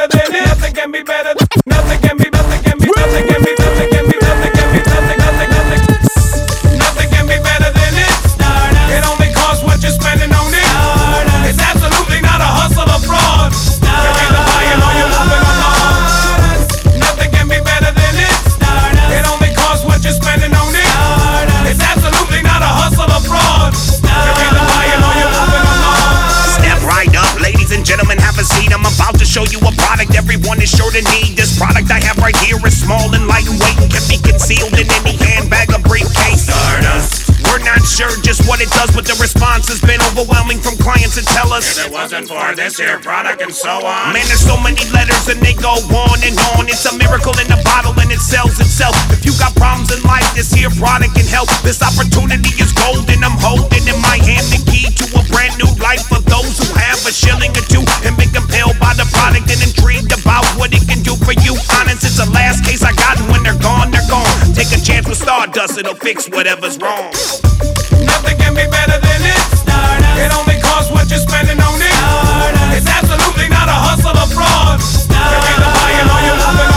better than it. Nothing can be better. Nothing can be. Nothing can be. Nothing can be. Nothing can be. Nothing can be. Nothing. Nothing can be better than it. It only costs what you're spending on it. It's absolutely not a hustle or fraud. You're either buying or you're moving along. Nothing can be better than it. It only costs what you're spending on it. It's absolutely not a hustle or fraud. You're either buying or you're moving along. Step right up, ladies and gentlemen, have a seat. I'm about to show you a product everyone is sure to need. This product I have right here is small and lightweight and can be concealed in any handbag or briefcase. Stardust. We're not sure just what it does, but the response has been overwhelming from clients that tell us if it wasn't for this here product and so on. Man, there's so many letters and they go on and on. It's a miracle in a bottle and it sells itself. If you got problems in life, this here product can help. This opportunity is golden. I'm holding in my hand the key to a brand new life for those who have a shilling or two and been compelled by the product and intrigued about what it can do for you. Honest, it's the last case I got, and when they're gone, they're gone. Take a chance with Stardust, it'll fix whatever's wrong. Nothing can be better than it. It only costs what you're spending on it. It's absolutely not a hustle or fraud. You're either buying or you're moving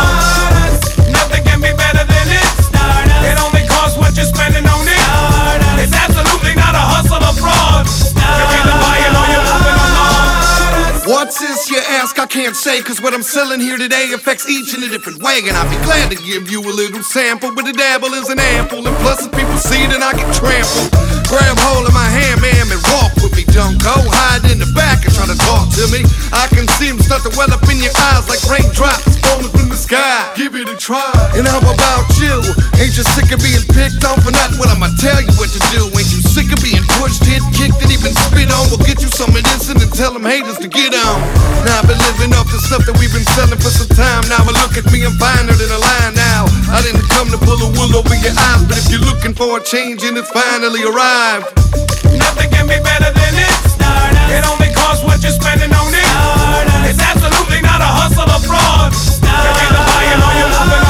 along. Nothing can be better than it. It only costs what you're spending on it. It's absolutely not a hustle or fraud. You're either buying or you're moving along. What's this, you ask? I can't say, cause what I'm selling here today affects each in a different way. And I'd be glad to give you a little sample, but the dabble isn't ample. And plus, if people see, then I get trampled. Grab hold of my hand, ma'am, and walk with me. Don't go hide in the back and try to talk to me. I can see them start to well up in your eyes like raindrops falling from the sky. Give it a try. And how about you? Ain't you sick of being picked on for nothing? Well, I'ma tell you what to do. Ain't you sick of being pushed, hit, kicked, and even spit on? We'll get you some of this and then tell them haters to get on. Now I've been living off the stuff that we've been selling for some time now. But look at me, I'm finer than a line now. I didn't come to pull a wool over your eyes, but if you're looking for a change and it's finally arrived. Nothing can be better than it. It only costs what you're spending on it. It's absolutely not a hustle or fraud. You're either buying or you're moving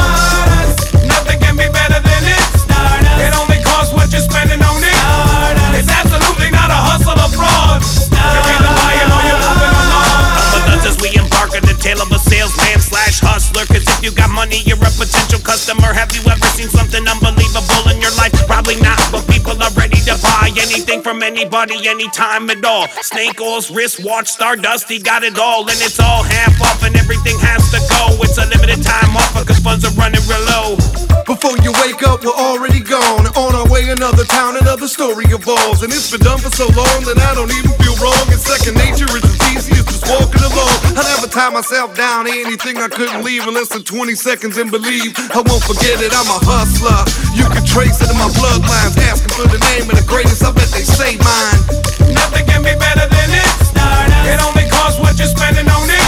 along. Nothing can be better than it. It only costs what you're spending on it. It's absolutely not a hustle or fraud. You're either buying or you're moving along. With us as we embark on the tale of a salesman/hustler. Cause if you got money, you're a potential customer. Have you ever seen something unbelievable in your life? Probably not, but people are ready to buy anything from anybody, anytime at all. Snake oils, wristwatch, Stardust, he got it all. And it's all half off and everything has to go. It's a limited time offer cause funds are running real low. Before you wake up, we're already gone. On our way, another town, another story evolves. And it's been done for so long that I don't even feel wrong. It's second nature, it's as easy as just walking along. I never tie myself down to anything I couldn't leave in less than 20 seconds and believe I won't forget it, I'm a hustler. You can trace it in my bloodlines. Asking for the name of the greatest, I bet they say mine. Nothing can be better than it. It only costs what you're spending on it.